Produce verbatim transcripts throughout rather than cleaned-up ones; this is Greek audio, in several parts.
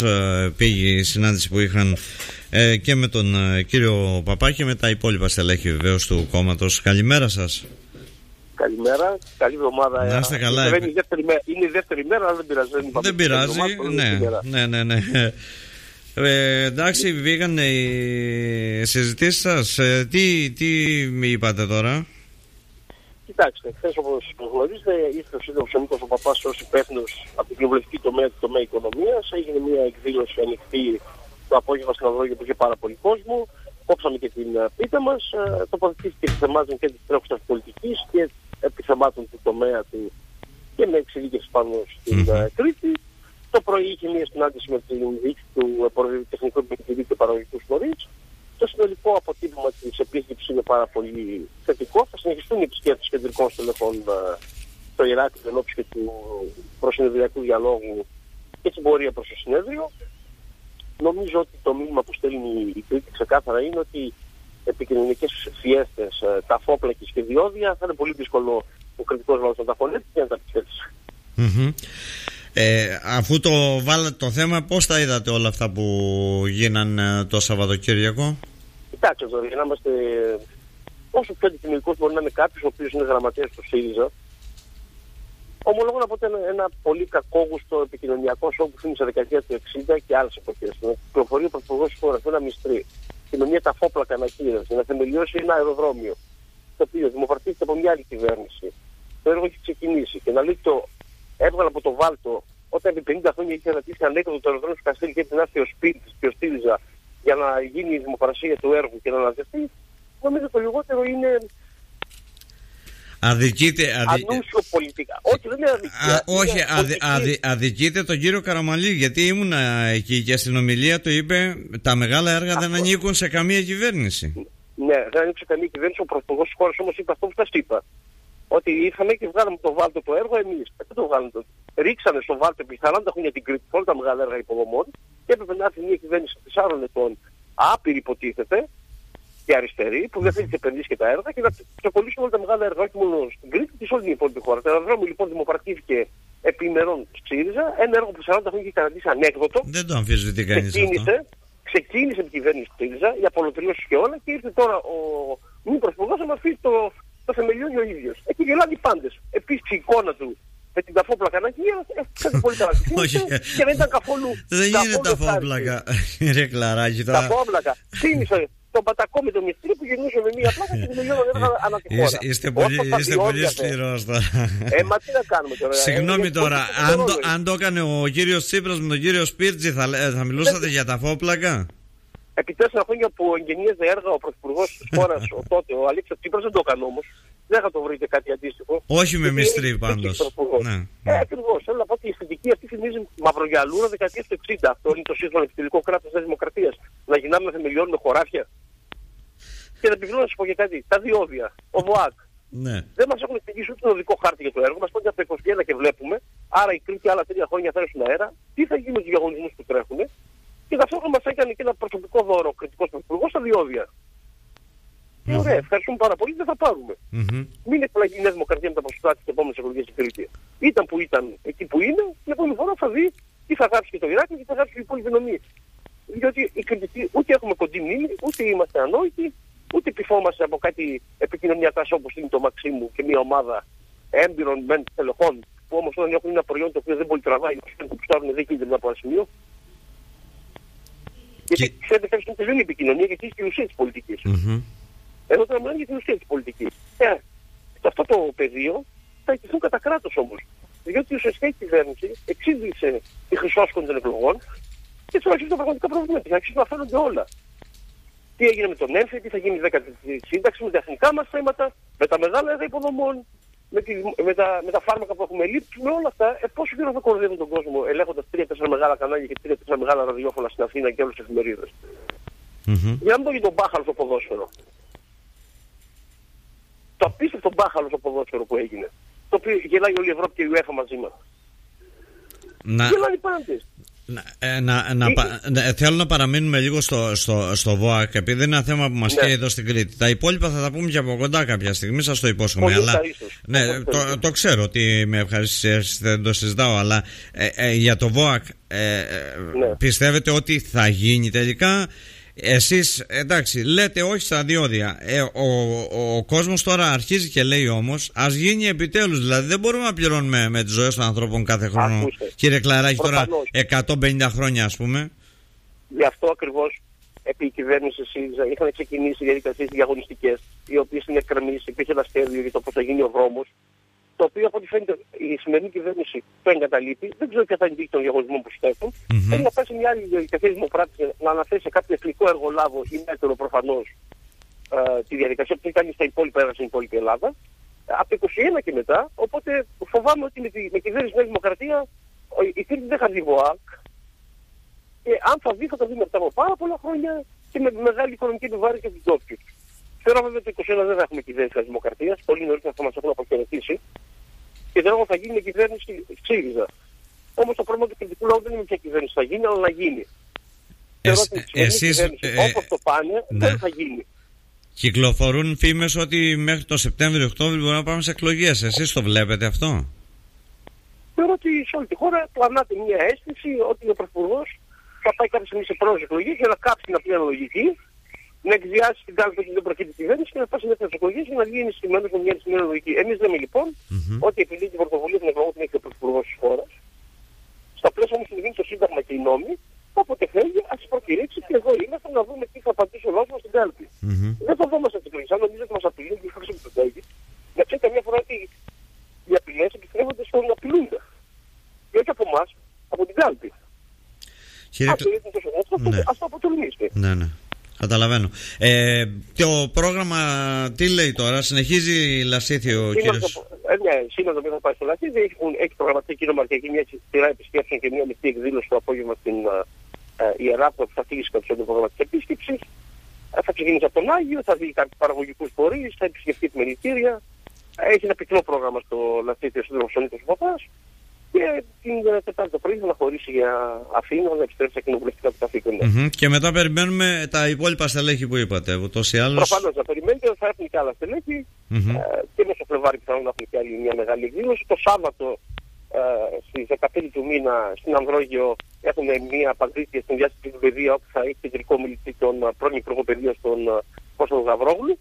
πήγε η συνάντηση που είχαν ε, και με τον ε, κύριο Παπά και με τα υπόλοιπα στελέχη βεβαίως του κόμματος. Καλημέρα σας. Καλημέρα, καλή εβδομάδα. Να είστε καλά. Είναι η δεύτερη μέρα, είναι η δεύτερη μέρα, αλλά δεν πειράζει. Δεν, δεν πειράζει, ναι, ναι, ναι, ναι. Ε, εντάξει, βγήκαν οι συζητήσεις σας. Ε, τι, τι είπατε τώρα? Κοιτάξτε, χθες όπως γνωρίζετε, ήρθε ο σύντροφος ο Νίκος ο Παπάς ως υπεύθυνος από την κοινοβουλευτική τομέα του τομέα οικονομίας. Έγινε μια εκδήλωση ανοιχτή το απόγευμα στην Αδρόγια που είχε πάρα πολύ κόσμο. Κόψαμε και την πίτα μας. Τοποθετήθηκε θεμάτων και της τρέχουσας πολιτικής και επιθεμάτων του τομέα του και με εξειδίκευση πάνω στην mm-hmm. Κρήτη. Το πρωί είχε μια συνάντηση με την διοίκηση του Τεχνικού Επιτελείου και Παραγωγικού Φορείς. Το συνολικό αποτύπωμα της επίσκεψης είναι πάρα πολύ θετικό. Θα συνεχιστούν οι επισκέπτες κεντρικών στελεχών στο Ηράκλειο ενώπιση και του προσυνεδριακού διαλόγου και την πορεία προς το συνέδριο. Νομίζω ότι το μήνυμα που στέλνει η Κρήτη ξεκάθαρα είναι ότι επικοινωνικές φιέστες, ταφόπλακες και διόδια θα είναι πολύ δύσκολο ο κριτικός λαός να τα χωνέψει και να τα πιστέψει. Mm-hmm. Ε, αφού το βάλατε το θέμα, πώς τα είδατε όλα αυτά που γίναν το Σαββατοκύριακο? Κοιτάξτε τώρα, για να είμαστε όσο πιο αντικειμενικός μπορεί να είναι κάποιος ο οποίος είναι γραμματέας του ΣΥΡΙΖΑ, ομολογώ να πω ότι ένα, ένα πολύ κακόγουστο επικοινωνιακό σόου που θύμισε δεκαετία του εξήντα και άλλες εποχές. Με κυκλοφορεί ο Πρωθυπουργός υπογραφεί ένα μυστρή και με μια ταφόπλακα ανακοίνωση για να θεμελιώσει ένα αεροδρόμιο, το οποίο δημοπρατήθηκε από μια άλλη κυβέρνηση. Το έργο έχει ξεκινήσει και να λέει το έβγαλε από το βάλτο όταν επί πενήντα χρόνια είχε ανατήσει ανέκδοτο το αεροδρόμιο του Καστέλη και έτσι να έρθει ο Σπίρτης και ο ΣΥΡΙΖΑ για να γίνει η δημοπρασία του έργου και να αναδευτεί. Νομίζω το λιγότερο είναι. Αδικείται, αδι... ανούσιο πολιτικά. Όχι, δεν είναι αδικία. Α, όχι, αδι, αδι, αδικείται τον κύριο Καραμανλή, γιατί ήμουνα εκεί και στην ομιλία του είπε τα μεγάλα έργα αυτό δεν ανήκουν σε καμία κυβέρνηση. Ναι, δεν ανήκουν σε καμία κυβέρνηση. Ο Πρωθυπουργός της χώρας όμως είπε αυτό που σας είπα. Ότι ήρθαμε και βγάλαμε το βάλτο το έργο εμείς. Δεν το βγάλαμε το. Ρίξανε στο βάλτο επί σαράντα χρόνια την Κρήτη, όλα τα μεγάλα έργα υποδομών και έπρεπε να έρθει μια κυβέρνηση τεσσάρων ετών, άπειρη υποτίθεται, και αριστερή, που δεν θέλει να επενδύσει και τα έργα και να ξεκολλήσουν όλα τα μεγάλα έργα, όχι μόνο στην Κρήτη, και σε όλη την υπόλοιπη χώρα. Το αεροδρόμιο λοιπόν δημοπρατήθηκε επί ημερών ΣΥΡΙΖΑ, ένα έργο που σαράντα χρόνια είχε καταντήσει ανέκδοτο. Δεν το αμφισβητεί κανείς αυτό. Ξεκίνησε με την κυβέρνηση του ΣΥΡΙΖΑ, για απολωτριώσεις και όλα, και ήρθε τώρα ο μη πρωθυπουργός να μας αφήσει το, το θεμελιώνει ο ίδιος. Έχει γελάδει πάντες. Επίσης η εικόνα του με την ταφόπλακα ανακοίνωση έφτασε πολύ καλά. Και δεν ήταν καθόλου. Δεν γίνεται ταφόπλακα. Ρε κλαράκι τώρα. Ταφόπλακα. Θύμισε τον Πατακό με το μυστήριο που γεννούσε με μία πλάκα και δημιουργούσε ανά τη χώρα. Είστε πολύ, είστε πολύ σκληρός τώρα. Ε, μα τι να κάνουμε τώρα. Συγγνώμη τώρα, αν το, αν το έκανε ο κύριος Τσίπρας με τον κύριο Σπίρτζη, θα, θα μιλούσατε για ταφόπλακα? Επί τέσσερα χρόνια που εγγενίαζε έργα ο πρωθυπουργός της χώρας, ο τότε, ο Αλέξης Τσίπρας, δεν το έκανε όμως. Δεν θα το βρείτε κάτι αντίστοιχο. Όχι με μυστρή πάντως. Ναι, ναι. Ε, ακριβώς. Θέλω να πω ότι η αισθητική αυτή θυμίζει μαυρογιαλούρα δεκαετία του εξήντα. Αυτό είναι το σύγχρονο επιτελικό κράτος της Δημοκρατίας. Να γυρνάμε να θεμελιώνουμε χωράφια. Και να επιβεβαιώσω να σας πω και κάτι. Τα διόδια, ο ΒΟΑΚ. Ναι. Δεν μας έχουν εξηγήσει ούτε τον οδικό χάρτη για το έργο. Μας πάνε από το είκοσι ένα και βλέπουμε. Άρα η Κρήτη άλλα τρία χρόνια θα έρθουν αέρα. Τι θα γίνει με τους διαγωνισμούς που τρέχουν. Και ταυτόχρονα μας έκανε και ένα προσωπικό δώρο ο κριτικός πρωθυπουργός στα διόδια. Και ωραία, ευχαριστούμε πάρα πολύ, δεν θα πάρουμε. Mm-hmm. Μην εκπλαγεί η Νέα Δημοκρατία με τα ποσοστά της επόμενης εκλογής στην Κρήτη. Ήταν που ήταν, εκεί που είναι, την επόμενη φορά θα δει τι θα γράψει και το Ηράκλειο και τι θα γράψει και η υπόλοιπη νομή. Διότι οι κριτικοί ούτε έχουμε κοντή μνήμη, ούτε είμαστε ανόητοι, ούτε επιφόμαστε από κάτι επικοινωνιακά όπως είναι το Μαξίμου και μια ομάδα έμπειρων μεν τελεχών, που όμως όταν έχουν ένα προϊόν το οποίο δεν μπορεί να τραβάει, που στάρουν δεν κίνδυνο από ένα σημείο. Γιατί ξέρετε, θα τελειώνει η επικοινωνία γιατί έχει την ουσία της πολιτικής. Mm-hmm. Εδώ τώρα μιλάμε για την ουσία της πολιτικής. Ε, σε αυτό το πεδίο θα εκτεθούν κατά κράτος όμως. Διότι ουσιαστικά η κυβέρνηση εξήγησε τη χρυσόσκονη των εκλογών και τώρα αρχίζουν τα πραγματικά προβλήματα. Και αρχίζουν να φαίνονται όλα. Τι έγινε με τον έμφυ, τι θα γίνει με τη σύνταξη, με τα εθνικά μας θέματα, με τα μεγάλα έργα υποδομών, με, τη, με, τα, με τα φάρμακα που έχουμε λείψει, με όλα αυτά. Ε, πόσο καιρό θα κοροϊδεύουν τον κόσμο ελέγχοντας τρία τέσσερα μεγάλα κανάλια και τρία τέσσερα μεγάλα ραδιόφωνα στην Αθήνα και όλες τις εφημερίδες. Mm-hmm. Για να μην πω για τον μπάχαλο στο ποδόσφαιρο. Το απίστευτο μπάχαλο στο ποδόσφαιρο που έγινε. Το οποίο γελάει όλη η Ευρώπη και η UEFA μαζί μας. Να... Γελάνε οι πάντες. Ε, να, να, να, θέλω να παραμείνουμε λίγο στο, στο, στο ΒΟΑΚ, επειδή είναι ένα θέμα που μας ναι. καίει εδώ στην Κρήτη. Τα υπόλοιπα θα τα πούμε και από κοντά κάποια στιγμή, σας το υπόσχομαι. Αλλά, ναι, το, το ξέρω ότι με ευχαριστήσεις, δεν το συζητάω, αλλά ε, ε, για το ΒΟΑΚ ε, ναι. πιστεύετε ότι θα γίνει τελικά? Εσείς, εντάξει, λέτε όχι στα διόδια. Ε, ο, ο, ο κόσμος τώρα αρχίζει και λέει όμως, ας γίνει επιτέλους. Δηλαδή δεν μπορούμε να πληρώνουμε με τις ζωές των ανθρώπων κάθε χρόνο. Ακούστε. Κύριε Κλαράκη, τώρα εκατόν πενήντα χρόνια ας πούμε. Γι' αυτό ακριβώς επί η κυβέρνηση ΣΥΡΙΖΑ είχαν ξεκινήσει διαδικασίες διαγωνιστικές, οι οποίες είναι εκκρεμείς, υπήρχε ένα σχέδιο για το πώς θα γίνει ο δρόμος, το οποίο από ό,τι φαίνεται η σημερινή κυβέρνηση το εγκαταλείπει. Δεν ξέρω ποια θα είναι η τύχη των διαγωνισμών που στέφουν. Mm-hmm. Θέλει να πέσει μια άλλη διαδικασία δημοπράτηση, να αναθέσει σε κάποιο εθνικό εργολάβο ή μέτερο προφανώς ε, τη διαδικασία που έχει κάνει στα υπόλοιπα έργα στην υπόλοιπη Ελλάδα. Ε, από το είκοσι ένα και μετά, οπότε φοβάμαι ότι με τη με κυβέρνηση Νέα Δημοκρατία η Κρήτη δεν θα δει ΒΟΑΚ. Και αν θα δει, θα το δει μετά από πάρα πολλά χρόνια και με μεγάλη οικονομική επιβάρυνση για τους ντόπιους. Θεωρώ βέβαια ότι το είκοσι ένα δεν θα έχουμε κυβέρνηση της Δημοκρατίας, πολύ νωρίτερα θα μας έχουν αποχαιρετήσει. Και δεν θα γίνει η κυβέρνηση ΣΥΡΙΖΑ. Όμως το πρόβλημα του κριτικού λαού δεν είναι ποια κυβέρνηση θα γίνει, αλλά να γίνει. Ε, εσείς, ε, όπως το πάνε, ναι. δεν θα γίνει. Κυκλοφορούν φήμες ότι μέχρι το Σεπτέμβριο-Οκτώβριο μπορούμε να πάμε σε εκλογές. Εσείς το βλέπετε αυτό? Θεωρώ ότι σε όλη τη χώρα πλανάται μια αίσθηση ότι ο Πρωθυπουργός θα πάει κάποια στιγμή σε πρώτες εκλογές για να κάψει την απλή αναλογική, να εκδιάσει την κάλπη ότι δεν προκύπτει η κυβέρνηση και να πάει σε δεύτερες εκλογές για να βγει ενισχυμένος με μια ενισχυμένη αναλογική. Εμείς λέμε λοιπόν mm-hmm. ότι επειδή την πρωτοβουλία των εκλογών την έχει ο Πρωθυπουργός της χώρας, στα πλαίσια όμως που δίνει το Σύνταγμα και οι νόμοι, όποτε θέλει, ας τις προκηρύξει και εδώ είμαστε να δούμε τι θα απαντήσει ο λαός μας στην κάλπη. Mm-hmm. Δεν φοβόμαστε τις εκλογές. Αν νομίζω ότι μας απειλούν και χρήση που το τέγει, να ξέρει καμιά φορά ότι οι απειλές επιστρέφονται στον απειλούντα. Και όχι από εμάς, από την κάλπη. Κύριε... Ας το αποτελμίστε. Ναι, ναι. Καταλαβαίνω. Ε, το πρόγραμμα τι λέει τώρα, συνεχίζει η Λασίθη ο κύριος? Ε, ναι, σήμερα το οποίο θα πάει στο Λασίθη, έχει προγραμματίσει κύριο Μαρκιακή μια σειρά επισκέψεων και μια μεικτή εκδήλωση το απόγευμα στην ε, Ιεράπολη που θα φύγει κατά το πρόγραμμα της επίσκεψης. Ε, θα ξεκινήσει από τον Άγιο, θα δει κάποιους παραγωγικούς φορείς, θα επισκεφτεί τη μελητήρια. Έχει ένα πυκνό πρόγραμμα στο Λασίθη ο σύντροφος ο Νίκος Παπάς. Και την Τετάρτη το πρωί θα χωρίσει για Αθήνα να επιστρέψει στα κοινοβουλευτικά του καθήκοντα. Mm-hmm. Και μετά περιμένουμε τα υπόλοιπα στελέχη που είπατε. Ούτως ή άλλως. Προφανώς να περιμένετε, θα έρθουν και άλλα στελέχη. Mm-hmm. Ε, και μέσα στο Φλεβάρι πιθανόν να έχουν και άλλη μια μεγάλη εκδήλωση. Το Σάββατο ε, στις δεκαπέντε του μήνα στην Ανδρόγειο έχουμε μια παγκρίτια στην διάσκεψη του παιδεία όπου θα έχει κεντρικό μιλητή τον πρώην Υπουργό Παιδείας τον Κώσταντο Γαβρόγλου.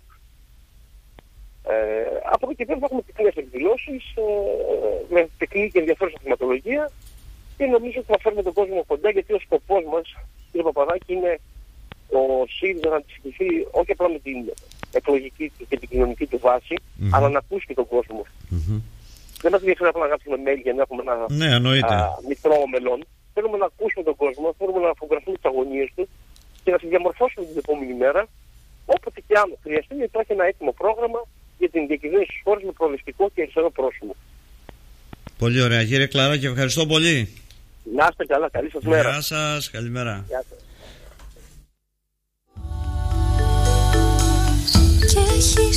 Ε, από εκεί και πέρα θα έχουμε πυκνές εκδηλώσεις ε, με πυκνή και ενδιαφέρουσα θεματολογία και νομίζω ότι θα φέρουμε τον κόσμο κοντά, γιατί ο σκοπός μας, κύριε Παπαδάκη, είναι ο ΣΥΡΙΖΑ να αντισυγκριθεί όχι απλά με την εκλογική και την κοινωνική του βάση, mm-hmm. αλλά να ακούσει και τον κόσμο. Mm-hmm. Δεν μας ενδιαφέρει απλά να γράψουμε mail για να έχουμε ένα ναι, α, μητρό μελών. Θέλουμε να ακούσουμε τον κόσμο, θέλουμε να αφογκραστούμε τις αγωνίες του και να τις διαμορφώσουμε την επόμενη μέρα, όποτε και αν χρειαστεί να υπάρχει ένα έτοιμο πρόγραμμα για την διακυβέρνηση της χώρας με προοδευτικό και αριστερό πρόσημο. Πολύ ωραία. Κύριε Κλαράκη, ευχαριστώ πολύ. Να είστε καλά. Καλή σας μέρα. Γεια σας. Καλημέρα. Γεια σας.